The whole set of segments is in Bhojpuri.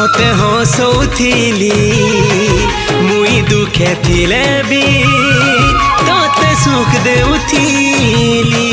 तोते हसौथिली मुई दुखे थिले भी तोते सुख देउथिली।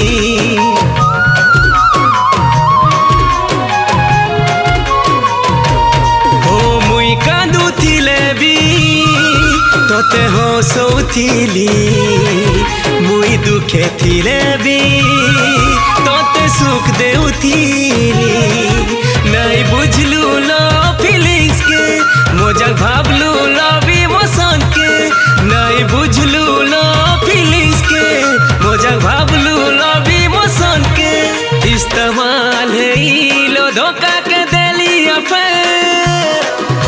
ओ मुई कांदुथिले भी तोते हसौथिली मुई दुखे थिले भी तोते सुख देउथिली। नहीं बुझलू लो फीलिंग्स के मोजक भावलू लव इमोशन के। नहीं बुझलू लो फीलिंग्स के मोजक भावलू लव इमोशन के। इस्तेमाल है लो धोखा के देली अफेयर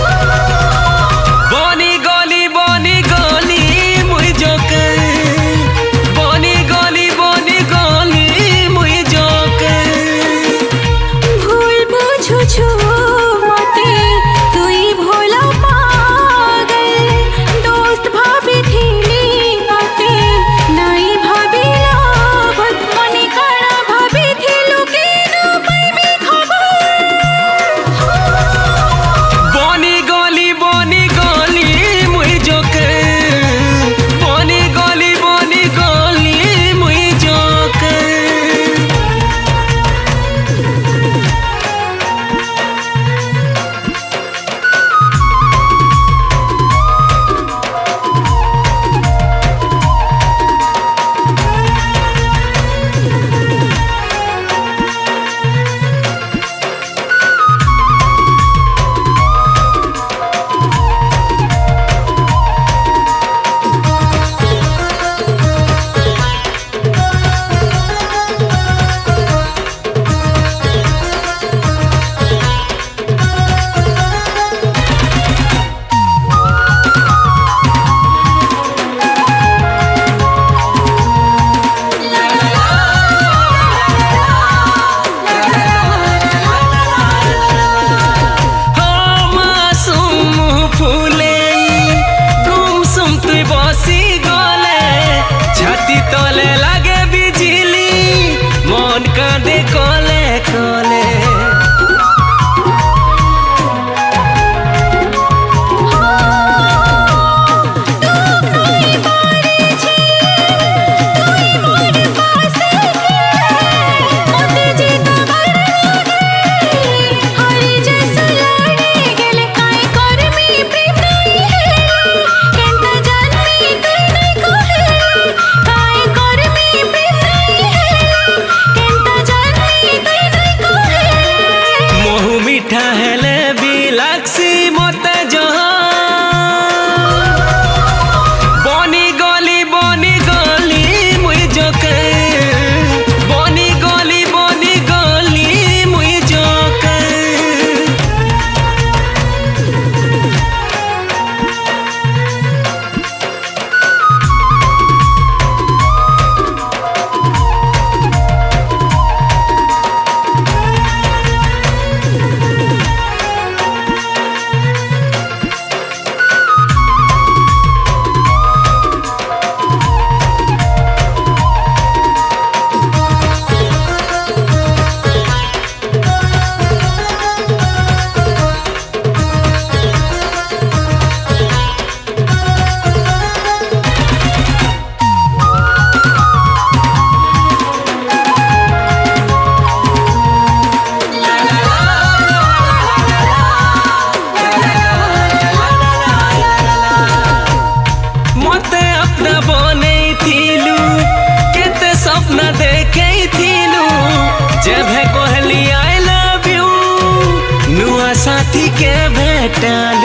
बोनी गोली मुई जोकर बोनी गोली मुई जोकर। भूल बुझु छु मते तुई भोला पागल दोस्त भाभी थिली मते नहीं भाबिला भत मने काना भाभी थिलु के न पाइबे खबर। बोनी गोली मुई जोकर बोनी गोली मुई जोकर। छाती तले लागे बिजली मन कांदे कोले कोले। ठहले बिलक्सी मोते जहाँ बोनी गोली मुई जोकर बोनी गोली मुई जोकर। जब है कहली आई लव यू नुआ साथी के भेटाली।